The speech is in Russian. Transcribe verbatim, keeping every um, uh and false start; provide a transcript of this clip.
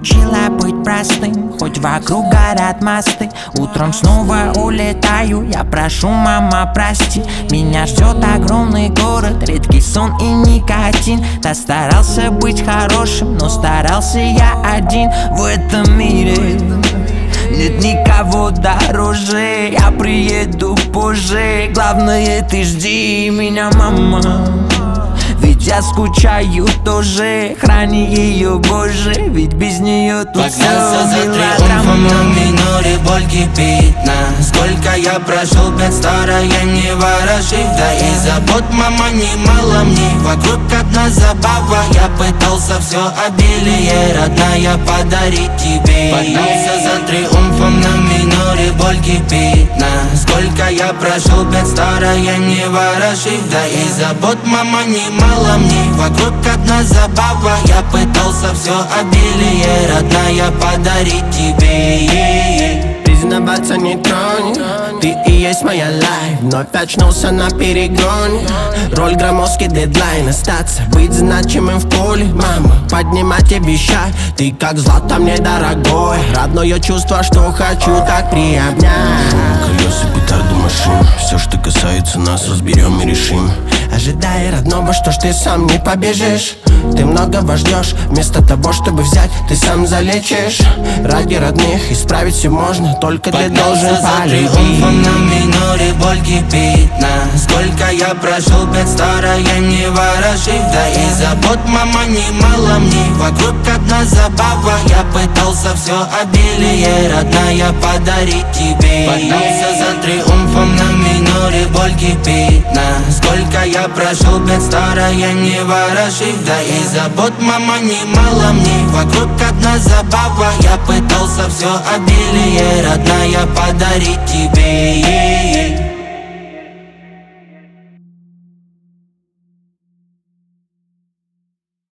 учила быть простым, хоть вокруг горят мосты. Утром снова улетаю, я прошу, мама, прости. Меня ждет огромный город, редкий сон и никотин. Да старался быть хорошим, но старался я один в этом мире. Нет никого дороже, я приеду позже. Главное, ты жди меня, мама, ведь я скучаю тоже. Храни ее, Боже, ведь без нее тут все мелодрама. На миноре боль кипит на. Сколько я прошел бед, старая, не ворошив. Да и забот, мама, немало мне. Вокруг одна забава, я пытался все обилие родная подарить тебе. Поднялся за триумфом, на миноре боль кипит на. Сколько я прошел бед, старая, не ворошив. Да и забот, мама, немало мне. Вокруг одна забава, я пытался все обилие родная подарить тебе. Признаваться не тронь, ты и есть моя лайф. Вновь очнулся на перегоне. Роль громоздкий дедлайн. Остаться, быть значимым в поле. Мама, поднимать обещай. Ты как злато мне дорогой. Родное чувство, что хочу так приобнять. Шум колес и петарды машин. Все, что касается нас, разберем и решим. Ожидая родного, что ж ты сам не побежишь. Ты многого ждешь, вместо того, чтобы взять, ты сам залечишь. Ради родных исправить все можно, только ты должен полюбить. На миноре боль кипит на. Сколько я прошел бед, старая, не ворошив. Да и забот, мама, немало мне. Вокруг одна забава, я пытался все обилие родная подарить тебе. Поднялся за триумфом, на миноре боль кипит на. Сколько я прошел бед, старая, не ворошив. Да и забот, мама, немало мне. Вокруг одна забава, я пытался все обилие родная подарить тебе.